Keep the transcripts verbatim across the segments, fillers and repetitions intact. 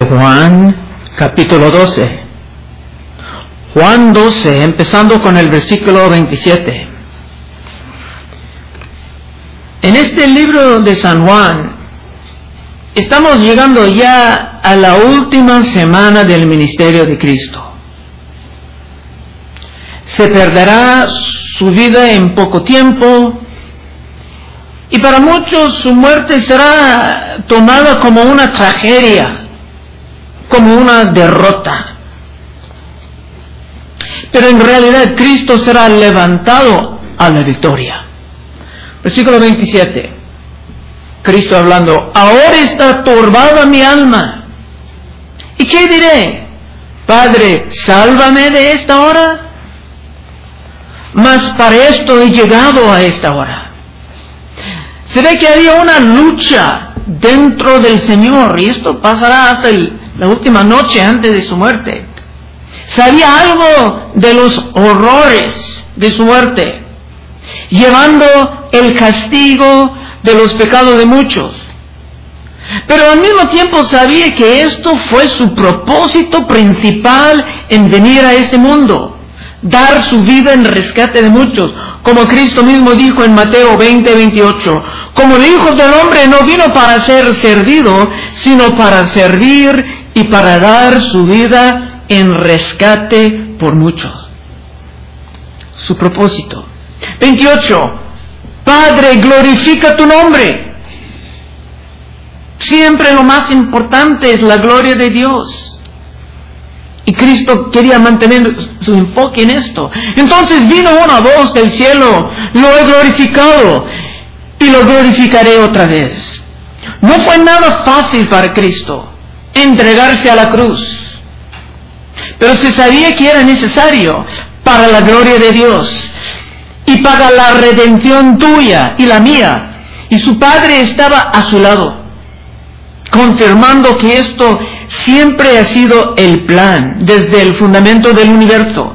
Juan capítulo doce. Juan doce, empezando con el versículo veintisiete. En este libro de San Juan, estamos llegando ya a la última semana del ministerio de Cristo. Se perderá su vida en poco tiempo, y para muchos su muerte será tomada como una tragedia, como una derrota. Pero en realidad Cristo será levantado a la victoria. Versículo veintisiete. Cristo hablando: ahora está turbada mi alma. ¿Y qué diré? Padre, sálvame de esta hora. Mas para esto he llegado a esta hora. Se ve que había una lucha dentro del Señor, y esto pasará hasta el, la última noche antes de su muerte. Sabía algo de los horrores de su muerte, llevando el castigo de los pecados de muchos. Pero al mismo tiempo sabía que esto fue su propósito principal en venir a este mundo: dar su vida en rescate de muchos. Como Cristo mismo dijo en Mateo veinte, veintiocho, como el Hijo del Hombre no vino para ser servido, sino para servir y para dar su vida en rescate por muchos. Su propósito. veintiocho. Padre, glorifica tu nombre. Siempre lo más importante es la gloria de Dios. Y Cristo quería mantener su enfoque en esto. Entonces vino una voz del cielo: lo he glorificado y lo glorificaré otra vez. No fue nada fácil para Cristo entregarse a la cruz, pero se sabía que era necesario para la gloria de Dios y para la redención tuya y la mía. Y su Padre estaba a su lado, confirmando que esto siempre ha sido el plan desde el fundamento del universo.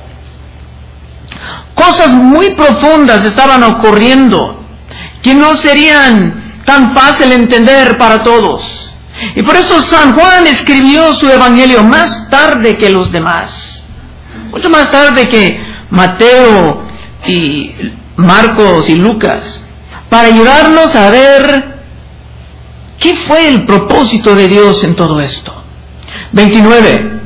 Cosas muy profundas estaban ocurriendo que no serían tan fácil entender para todos. Y por eso San Juan escribió su evangelio más tarde que los demás, mucho más tarde que Mateo y Marcos y Lucas, para ayudarnos a ver ¿qué fue el propósito de Dios en todo esto? veintinueve.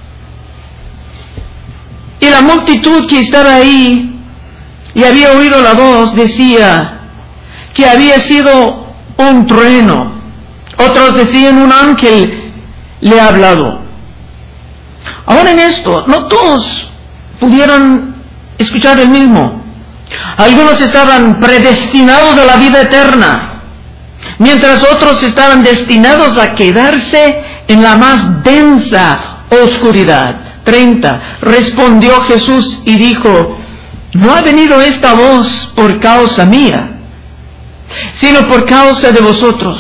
Y la multitud que estaba ahí y había oído la voz decía que había sido un trueno. Otros decían un ángel le ha hablado. Ahora en esto, no todos pudieron escuchar el mismo. Algunos estaban predestinados a la vida eterna, mientras otros estaban destinados a quedarse en la más densa oscuridad. treinta. Respondió Jesús y dijo: no ha venido esta voz por causa mía, sino por causa de vosotros.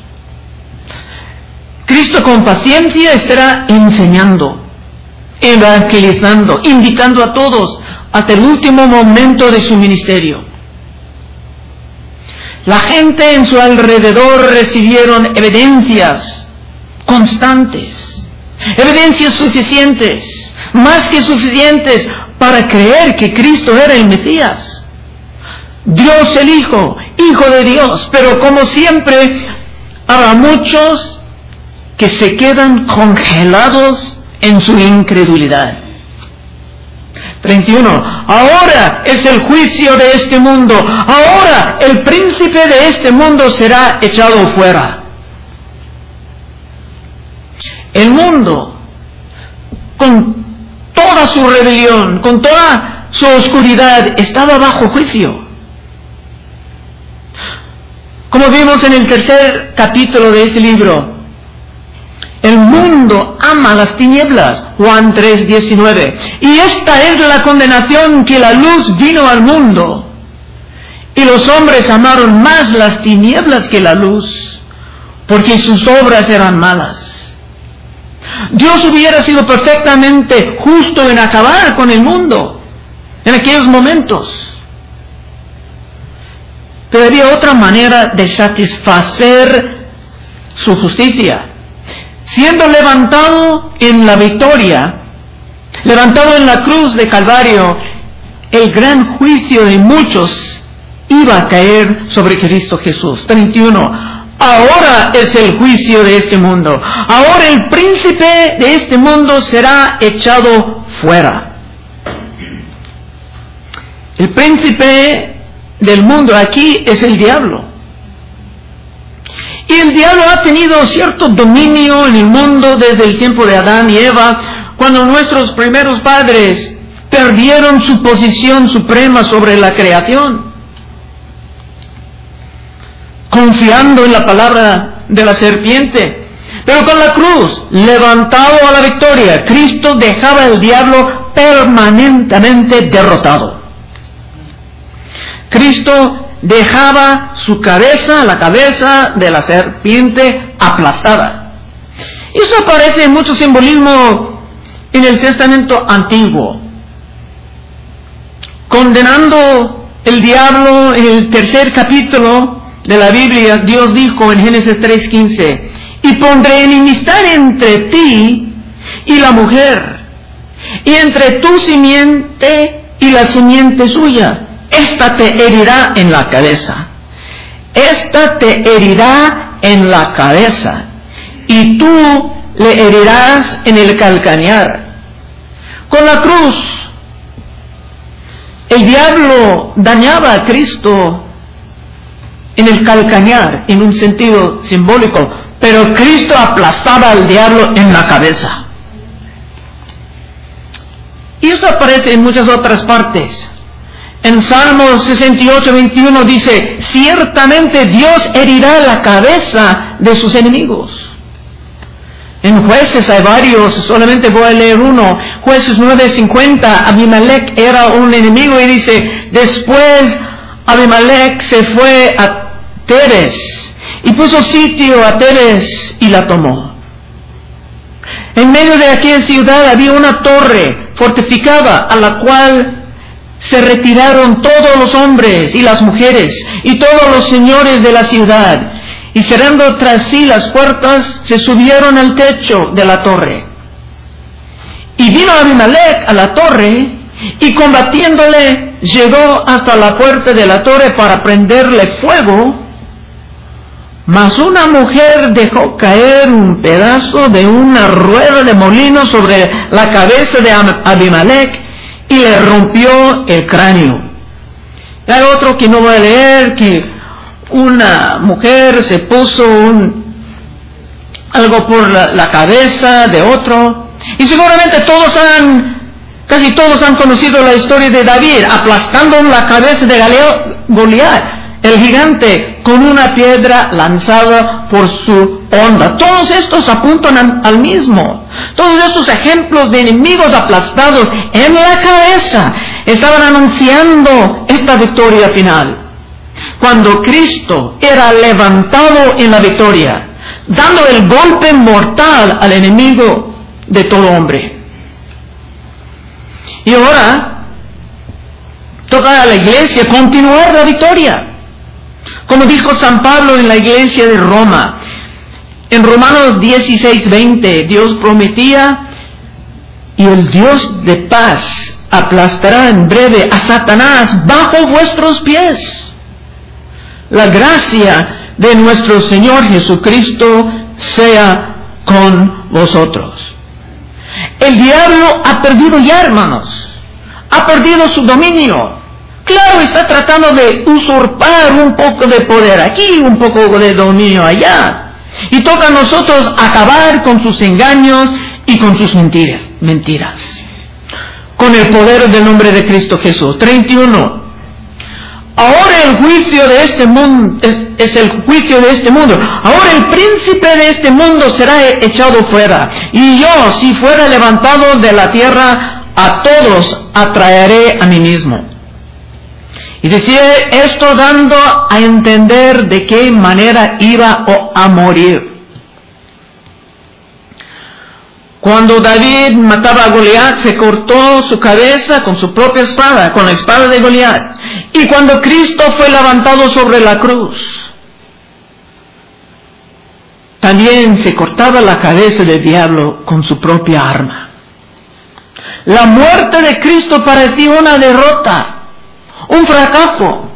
Cristo con paciencia estará enseñando, evangelizando, invitando a todos hasta el último momento de su ministerio. La gente en su alrededor recibieron evidencias constantes, evidencias suficientes, más que suficientes para creer que Cristo era el Mesías, Dios el Hijo, Hijo de Dios. Pero como siempre, habrá muchos que se quedan congelados en su incredulidad. treinta y uno. Ahora es el juicio de este mundo. Ahora el príncipe de este mundo será echado fuera. El mundo, con toda su rebelión, con toda su oscuridad, estaba bajo juicio. Como vimos en el tercer capítulo de este libro, el mundo ama las tinieblas, Juan tres, diecinueve. Y esta es la condenación, que la luz vino al mundo, y los hombres amaron más las tinieblas que la luz, porque sus obras eran malas. Dios hubiera sido perfectamente justo en acabar con el mundo en aquellos momentos, pero había otra manera de satisfacer su justicia. siendo levantado en la victoria, levantado en la cruz de Calvario, el gran juicio de muchos iba a caer sobre Cristo Jesús. treinta y uno. Ahora es el juicio de este mundo. Ahora el príncipe de este mundo será echado fuera. El príncipe del mundo aquí es el diablo. Y el diablo ha tenido cierto dominio en el mundo desde el tiempo de Adán y Eva, cuando nuestros primeros padres perdieron su posición suprema sobre la creación, confiando en la palabra de la serpiente. Pero con la cruz, levantado a la victoria, Cristo dejaba al diablo permanentemente derrotado. Cristo dejaba su cabeza, la cabeza de la serpiente, aplastada. Eso aparece en mucho simbolismo en el Testamento Antiguo. Condenando el diablo en el tercer capítulo de la Biblia, Dios dijo en Génesis tres quince, y pondré enemistad entre ti y la mujer, y entre tu simiente y la simiente suya. Esta te herirá en la cabeza. Esta te herirá en la cabeza. Y tú le herirás en el calcañar. Con la cruz, el diablo dañaba a Cristo en el calcañar, en un sentido simbólico, pero Cristo aplastaba al diablo en la cabeza. Y eso aparece en muchas otras partes. En Salmos sesenta y ocho, veintiuno dice, ciertamente Dios herirá la cabeza de sus enemigos. En Jueces hay varios, solamente voy a leer uno. Jueces nueve cincuenta, Abimelech era un enemigo y dice, después Abimelech se fue a Tebes y puso sitio a Tebes y la tomó. En medio de aquella ciudad había una torre fortificada a la cual se retiraron todos los hombres y las mujeres y todos los señores de la ciudad, y cerrando tras sí las puertas, se subieron al techo de la torre. Y vino Abimelech a la torre, y combatiéndole, llegó hasta la puerta de la torre para prenderle fuego, mas una mujer dejó caer un pedazo de una rueda de molino sobre la cabeza de Abimelech, y le rompió el cráneo. Y hay otro que no voy a leer, que una mujer se puso un, algo por la, la cabeza de otro. Y seguramente todos han, casi todos han conocido la historia de David, aplastando la cabeza de Goliat, el gigante, con una piedra lanzada por su honda. Todos estos apuntan al, al mismo. Todos estos ejemplos de enemigos aplastados en la cabeza estaban anunciando esta victoria final. Cuando Cristo era levantado en la victoria, dando el golpe mortal al enemigo de todo hombre. Y ahora toca a la iglesia continuar la victoria. Como dijo San Pablo en la iglesia de Roma, en Romanos dieciséis veinte, Dios prometía, y el Dios de paz aplastará en breve a Satanás bajo vuestros pies. La gracia de nuestro Señor Jesucristo sea con vosotros. El diablo ha perdido ya, hermanos, ha perdido su dominio. Claro, está tratando de usurpar un poco de poder aquí, un poco de dominio allá. Y toca a nosotros acabar con sus engaños y con sus mentiras. mentiras. Con el poder del nombre de Cristo Jesús. treinta y uno. Ahora el juicio de este mundo es, es el juicio de este mundo. Ahora el príncipe de este mundo será echado fuera. Y yo, si fuera levantado de la tierra, a todos atraeré a mí mismo. Y decía esto dando a entender de qué manera iba a morir. Cuando David mataba a Goliat, se cortó su cabeza con su propia espada, con la espada de Goliat. Y cuando Cristo fue levantado sobre la cruz, también se cortaba la cabeza del diablo con su propia arma. La muerte de Cristo parecía una derrota, un fracaso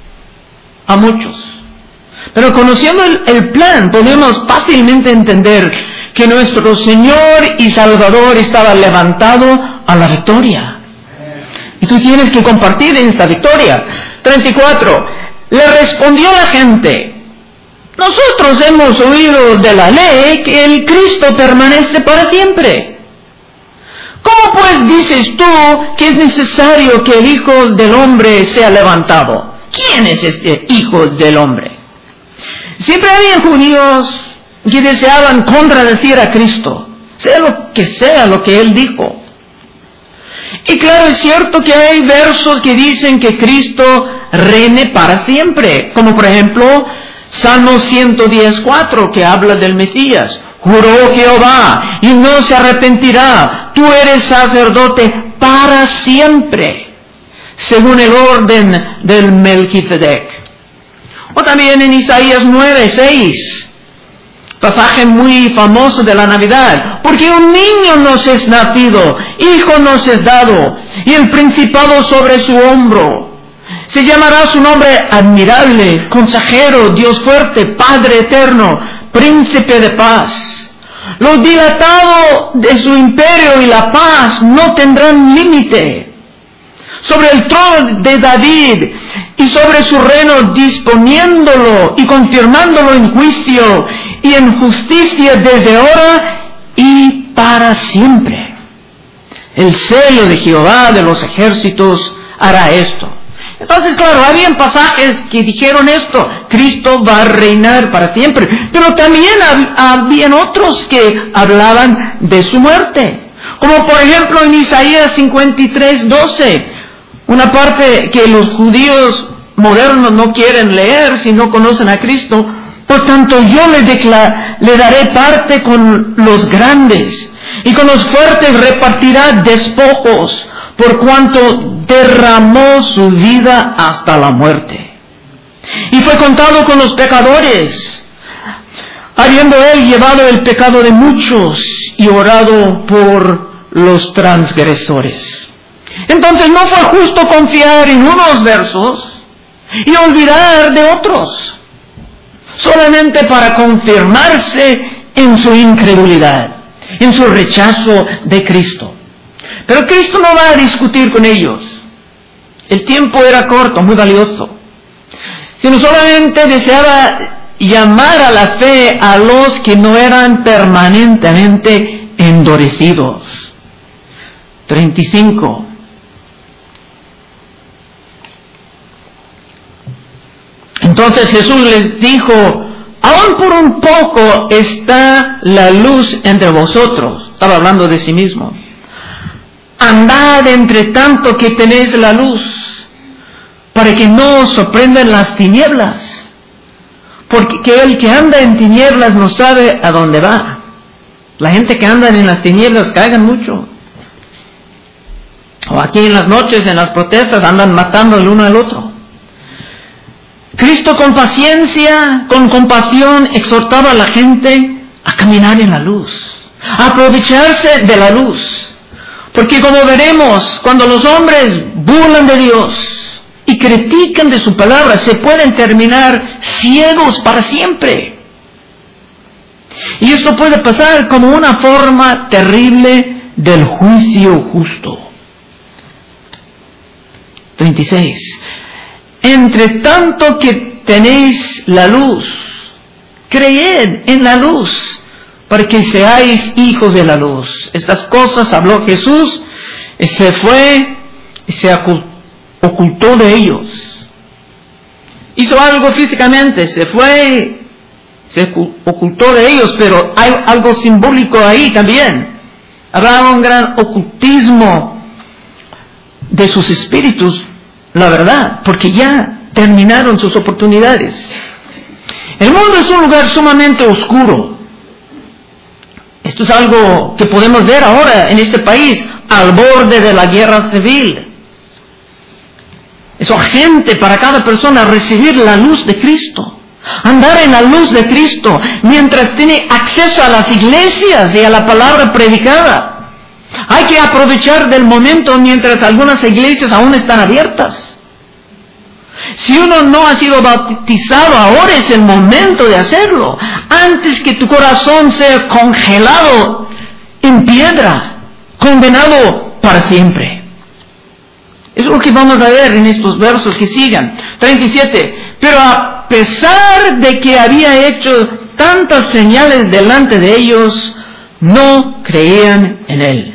a muchos. Pero conociendo el, el plan, podemos fácilmente entender que nuestro Señor y Salvador estaba levantado a la victoria. Y tú tienes que compartir en esta victoria. treinta y cuatro. Le respondió la gente: nosotros hemos oído de la ley que el Cristo permanece para siempre. ¿Cómo pues dices tú que es necesario que el Hijo del Hombre sea levantado? ¿Quién es este Hijo del Hombre? Siempre había judíos que deseaban contradecir a Cristo, sea lo que sea lo que Él dijo. Y claro, es cierto que hay versos que dicen que Cristo reine para siempre, como por ejemplo Salmo ciento diez, cuatro, que habla del Mesías. Juró Jehová y no se arrepentirá, tú eres sacerdote para siempre, según el orden del Melquisedec. O también en Isaías nueve, seis, pasaje muy famoso de la Navidad. Porque un niño nos es nacido, hijo nos es dado, y el principado sobre su hombro. Se llamará su nombre admirable, consejero, Dios fuerte, Padre eterno, príncipe de paz. Lo dilatado de su imperio y la paz no tendrán límite. Sobre el trono de David y sobre su reino, disponiéndolo y confirmándolo en juicio y en justicia desde ahora y para siempre. El celo de Jehová de los ejércitos hará esto. Entonces, claro, habían pasajes que dijeron esto: Cristo va a reinar para siempre. Pero también hab- habían otros que hablaban de su muerte. Como por ejemplo en Isaías cincuenta y tres, doce. Una parte que los judíos modernos no quieren leer si no conocen a Cristo. Por tanto, yo le, decla- le daré parte con los grandes, y con los fuertes repartirá despojos, por cuanto derramó su vida hasta la muerte. Y fue contado con los pecadores, habiendo él llevado el pecado de muchos y orado por los transgresores. Entonces no fue justo confiar en unos versos y olvidar de otros, solamente para confirmarse en su incredulidad, en su rechazo de Cristo. Pero Cristo no va a discutir con ellos. El tiempo era corto, muy valioso. Sino solamente deseaba llamar a la fe a los que no eran permanentemente endurecidos. treinta y cinco. Entonces Jesús les dijo: aún por un poco está la luz entre vosotros. Estaba hablando de sí mismo. Andad entre tanto que tenéis la luz, para que no os sorprendan las tinieblas, porque el que anda en tinieblas no sabe a dónde va. La gente que anda en las tinieblas caigan mucho. O aquí en las noches, en las protestas, andan matando el uno al otro. Cristo con paciencia, con compasión, exhortaba a la gente a caminar en la luz, a aprovecharse de la luz. Porque como veremos, cuando los hombres burlan de Dios y critican de su palabra, se pueden terminar ciegos para siempre. Y esto puede pasar como una forma terrible del juicio justo. treinta y seis. Entre tanto que tenéis la luz, creed en la luz, para que seáis hijos de la luz. Estas cosas habló Jesús, y se fue y se ocultó de ellos. Hizo algo físicamente, se fue, se ocultó de ellos, pero hay algo simbólico ahí también. Habrá un gran ocultismo de sus espíritus, la verdad, porque ya terminaron sus oportunidades. El mundo es un lugar sumamente oscuro. Esto es algo que podemos ver ahora en este país, al borde de la guerra civil. Es urgente para cada persona recibir la luz de Cristo, andar en la luz de Cristo, mientras tiene acceso a las iglesias y a la palabra predicada. Hay que aprovechar del momento mientras algunas iglesias aún están abiertas. Si uno no ha sido bautizado, ahora es el momento de hacerlo, antes que tu corazón sea congelado en piedra, condenado para siempre. Es lo que vamos a ver en estos versos que sigan. treinta y siete. Pero a pesar de que había hecho tantas señales delante de ellos, no creían en él.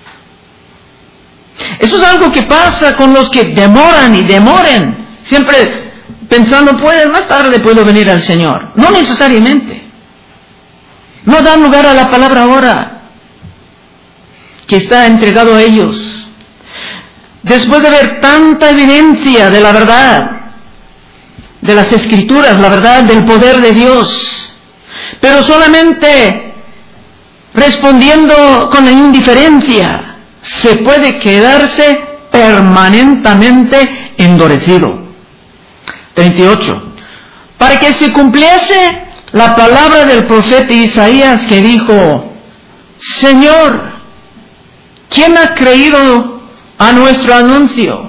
Eso es algo que pasa con los que demoran y demoren, siempre pensando, pues más tarde puedo venir al Señor. No necesariamente. No dan lugar a la palabra ahora que está entregado a ellos. Después de ver tanta evidencia de la verdad, de las Escrituras, la verdad del poder de Dios, pero solamente respondiendo con la indiferencia, se puede quedarse permanentemente endurecido. treinta y ocho. Para que se cumpliese la palabra del profeta Isaías que dijo: Señor, ¿quién ha creído a nuestro anuncio?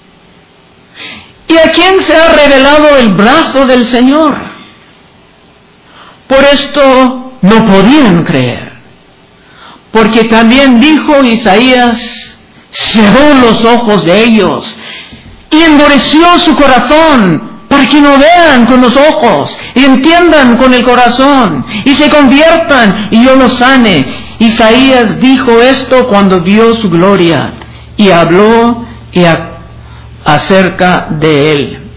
¿Y a quién se ha revelado el brazo del Señor? Por esto no podían creer. Porque también dijo Isaías, cerró los ojos de ellos y endureció su corazón para que no vean con los ojos y entiendan con el corazón y se conviertan y yo los sane. Isaías dijo esto cuando vio su gloria y habló y a, acerca de él.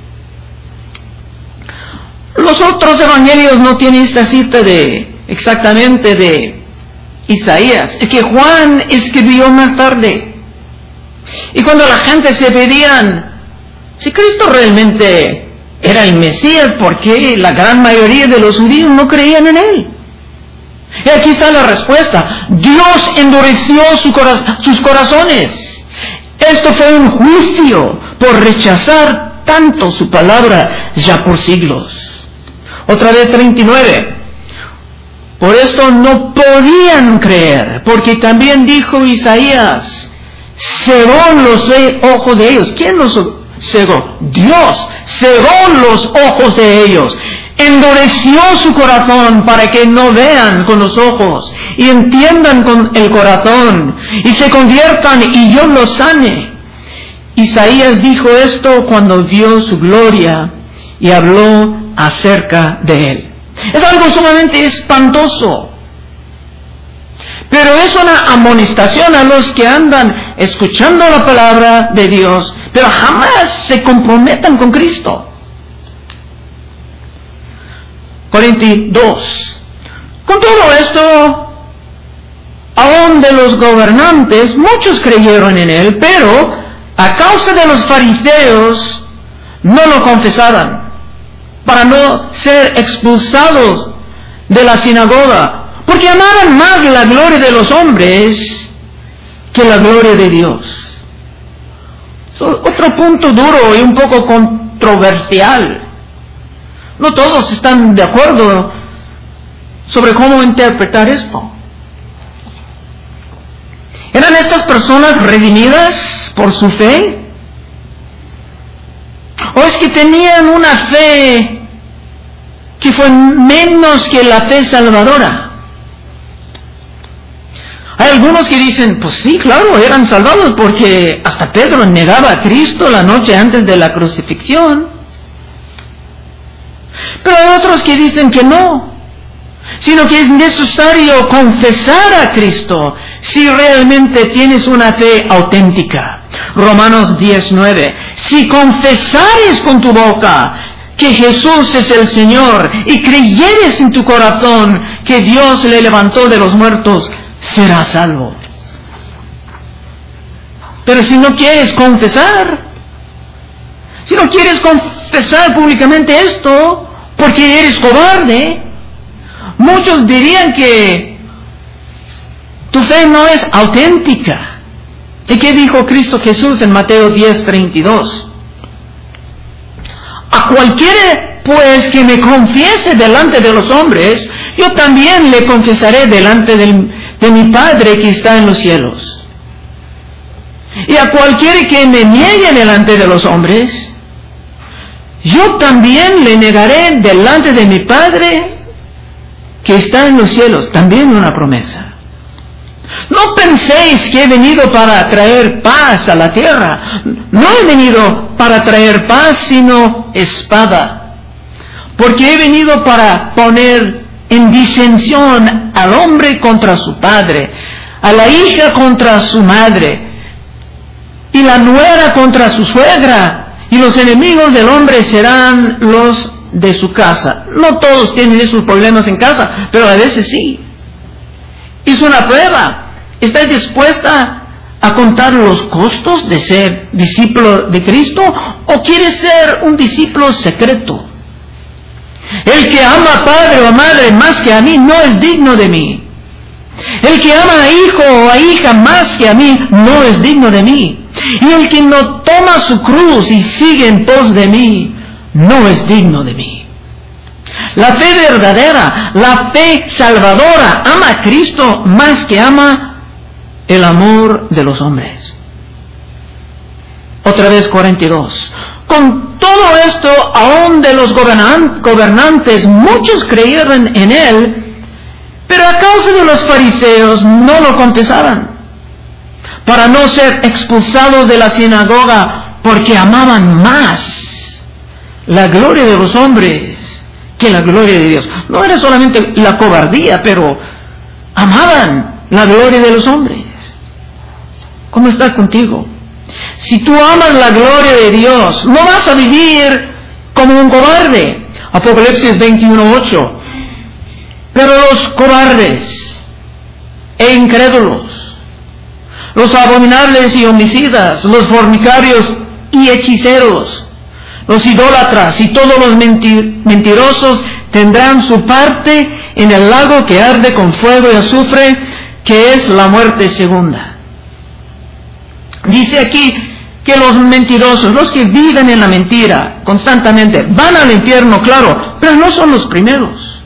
Los otros evangelios no tienen esta cita de exactamente de Isaías, es que Juan escribió más tarde. Y cuando la gente se pedían si Cristo realmente era el Mesías, ¿por qué la gran mayoría de los judíos no creían en él? Y aquí está la respuesta: Dios endureció su cora- sus corazones. Esto fue un juicio por rechazar tanto su palabra ya por siglos. Otra vez treinta y nueve. Por esto no podían creer, porque también dijo Isaías, cegó los ojos de ellos. ¿Quién los cegó? Dios cegó los ojos de ellos, endureció su corazón para que no vean con los ojos y entiendan con el corazón y se conviertan y yo los sane. Isaías dijo esto cuando vio su gloria y habló acerca de él. Es algo sumamente espantoso, pero es una amonestación a los que andan escuchando la palabra de Dios, pero jamás se comprometan con Cristo. cuarenta y dos. Con todo esto, aún de los gobernantes, muchos creyeron en él, pero a causa de los fariseos no lo confesaban, para no ser expulsados de la sinagoga, porque amaban más la gloria de los hombres que la gloria de Dios. Otro punto duro y un poco controversial. No todos están de acuerdo sobre cómo interpretar esto. ¿Eran estas personas redimidas por su fe? ¿O es que tenían una fe que fue menos que la fe salvadora? Hay algunos que dicen, pues sí, claro, eran salvados porque hasta Pedro negaba a Cristo la noche antes de la crucifixión. Pero hay otros que dicen que no, sino que es necesario confesar a Cristo si realmente tienes una fe auténtica. Romanos diez nueve. Si confesares con tu boca que Jesús es el Señor y creyeres en tu corazón que Dios le levantó de los muertos, serás salvo. Pero si no quieres confesar, si no quieres confesar públicamente esto porque eres cobarde, muchos dirían que tu fe no es auténtica. ¿Y qué dijo Cristo Jesús en Mateo diez treinta y dos? A cualquiera pues que me confiese delante de los hombres, yo también le confesaré delante del, de mi Padre que está en los cielos. Y a cualquiera que me niegue delante de los hombres, yo también le negaré delante de mi Padre que está en los cielos. También una promesa. No penséis que he venido para traer paz a la tierra. No he venido para traer paz, sino espada. Porque he venido para poner en disensión al hombre contra su padre, a la hija contra su madre, y la nuera contra su suegra, y los enemigos del hombre serán los de su casa. No todos tienen esos problemas en casa, pero a veces sí. Es una prueba. ¿Estás dispuesta a contar los costos de ser discípulo de Cristo o quieres ser un discípulo secreto? El que ama a padre o a madre más que a mí no es digno de mí. El que ama a hijo o a hija más que a mí no es digno de mí. Y el que no toma su cruz y sigue en pos de mí no es digno de mí. La fe verdadera, la fe salvadora, ama a Cristo más que ama el amor de los hombres. Otra vez cuarenta y dos. Con todo esto, aún de los gobernan- gobernantes, muchos creyeron en él, pero a causa de los fariseos no lo confesaban, para no ser expulsados de la sinagoga, porque amaban más la gloria de los hombres que la gloria de Dios. No era solamente la cobardía, pero amaban la gloria de los hombres. ¿Cómo está contigo? Si tú amas la gloria de Dios, no vas a vivir como un cobarde. Apocalipsis veintiuno ocho. Pero los cobardes e incrédulos, los abominables y homicidas, los fornicarios y hechiceros, los idólatras y todos los mentir- mentirosos tendrán su parte en el lago que arde con fuego y azufre, que es la muerte segunda. Dice aquí que los mentirosos, los que viven en la mentira constantemente, van al infierno, claro, pero no son los primeros.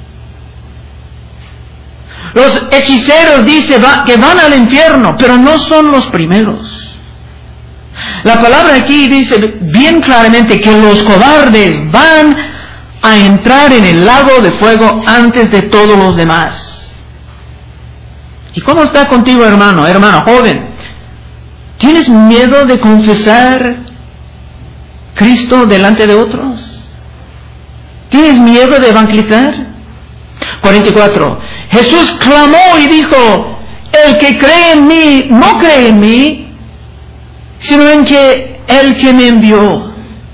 Los hechiceros dice va, que van al infierno, pero no son los primeros. La palabra aquí dice bien claramente que los cobardes van a entrar en el lago de fuego antes de todos los demás. ¿Y cómo está contigo, hermano, hermano joven? ¿Tienes miedo de confesar Cristo delante de otros? ¿Tienes miedo de evangelizar? cuarenta y cuatro. Jesús clamó y dijo: el que cree en mí, no cree en mí, sino en que el que me envió.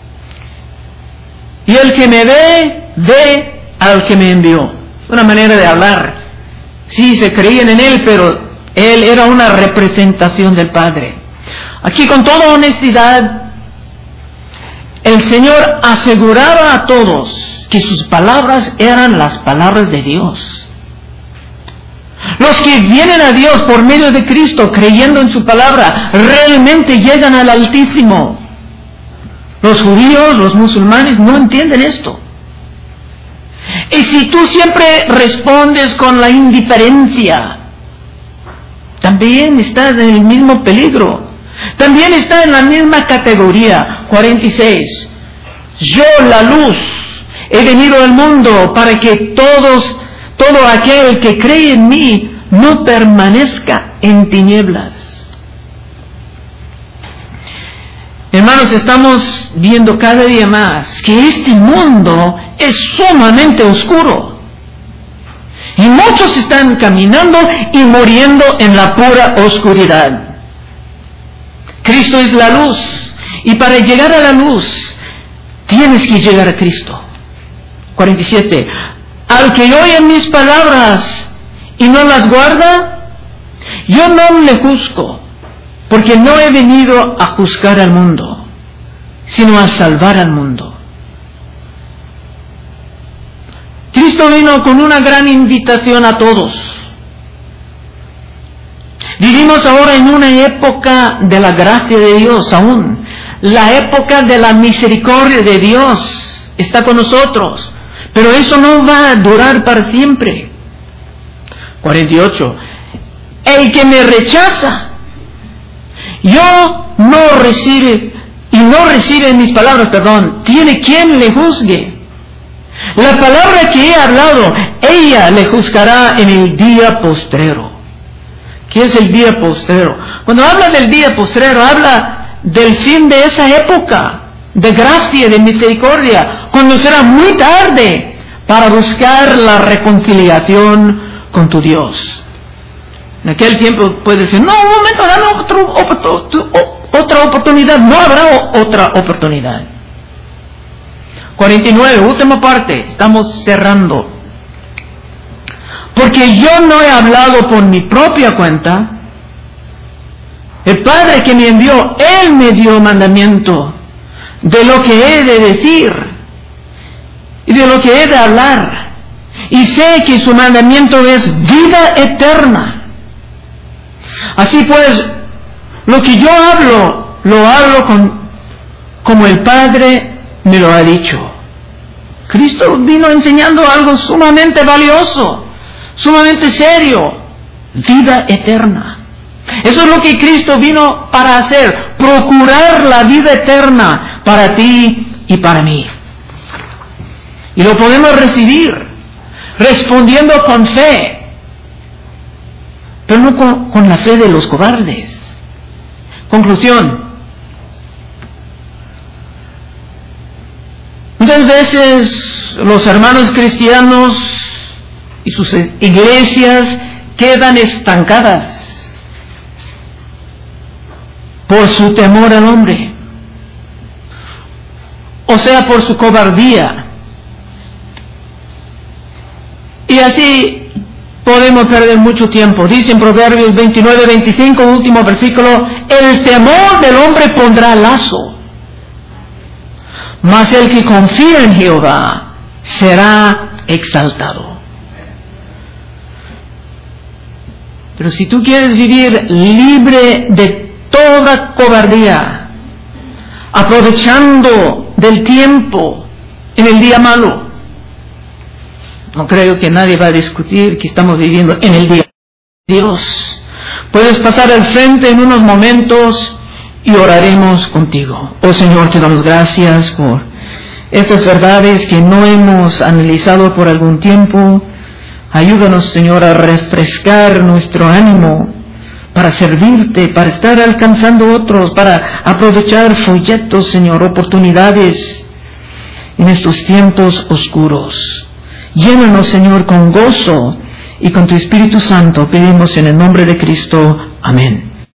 Y el que me ve, ve al que me envió. Una manera de hablar. Sí, se creían en él, pero él era una representación del Padre. Aquí, con toda honestidad, el Señor aseguraba a todos que sus palabras eran las palabras de Dios. Los que vienen a Dios por medio de Cristo, creyendo en su palabra, realmente llegan al Altísimo. Los judíos, los musulmanes, no entienden esto. Y si tú siempre respondes con la indiferencia, también estás en el mismo peligro. También está en la misma categoría. cuarenta y seis. Yo, la luz, he venido al mundo para que todos, todo aquel que cree en mí no permanezca en tinieblas. Hermanos, estamos viendo cada día más que este mundo es sumamente oscuro. Y muchos están caminando y muriendo en la pura oscuridad. Cristo es la luz, y para llegar a la luz tienes que llegar a Cristo. cuarenta y siete. Al que oye mis palabras y no las guarda, yo no le juzgo, porque no he venido a juzgar al mundo, sino a salvar al mundo. Cristo vino con una gran invitación a todos. Vivimos ahora en una época de la gracia de Dios aún, la época de la misericordia de Dios. está con nosotros, pero eso no va a durar para siempre. cuarenta y ocho. El que me rechaza, yo no recibe, y no recibe mis palabras, perdón, tiene quien le juzgue. La palabra que he hablado, ella le juzgará en el día postrero. ¿Qué es el día postrero? Cuando habla del día postrero, habla del fin de esa época de gracia, de misericordia, cuando será muy tarde para buscar la reconciliación con tu Dios. En aquel tiempo puedes decir, no, un momento, dame otro, otra oportunidad. No habrá otra oportunidad. cuarenta y nueve, última parte, estamos cerrando. Porque yo no he hablado por mi propia cuenta. El Padre que me envió, Él me dio mandamiento de lo que he de decir y de lo que he de hablar. Y sé que su mandamiento es vida eterna. Así pues, lo que yo hablo, lo hablo con, como el Padre me lo ha dicho. Cristo vino enseñando algo sumamente valioso, sumamente serio, vida eterna. Eso es lo que Cristo vino para hacer, procurar la vida eterna para ti y para mí. Y lo podemos recibir respondiendo con fe, pero no con, con la fe de los cobardes. Conclusión. Muchas veces los hermanos cristianos y sus iglesias quedan estancadas por su temor al hombre, o sea, por su cobardía. Y así podemos perder mucho tiempo. Dice en Proverbios veintinueve, veinticinco, último versículo, el temor del hombre pondrá lazo, mas el que confía en Jehová será exaltado. Pero si tú quieres vivir libre de toda cobardía, aprovechando del tiempo en el día malo, no creo que nadie va a discutir que estamos viviendo en el día de Dios. Puedes pasar al frente en unos momentos y oraremos contigo. Oh Señor, te damos gracias por estas verdades que no hemos analizado por algún tiempo. Ayúdanos, Señor, a refrescar nuestro ánimo para servirte, para estar alcanzando otros, para aprovechar folletos, Señor, oportunidades en estos tiempos oscuros. Llénanos, Señor, con gozo y con tu Espíritu Santo. Pedimos en el nombre de Cristo. Amén.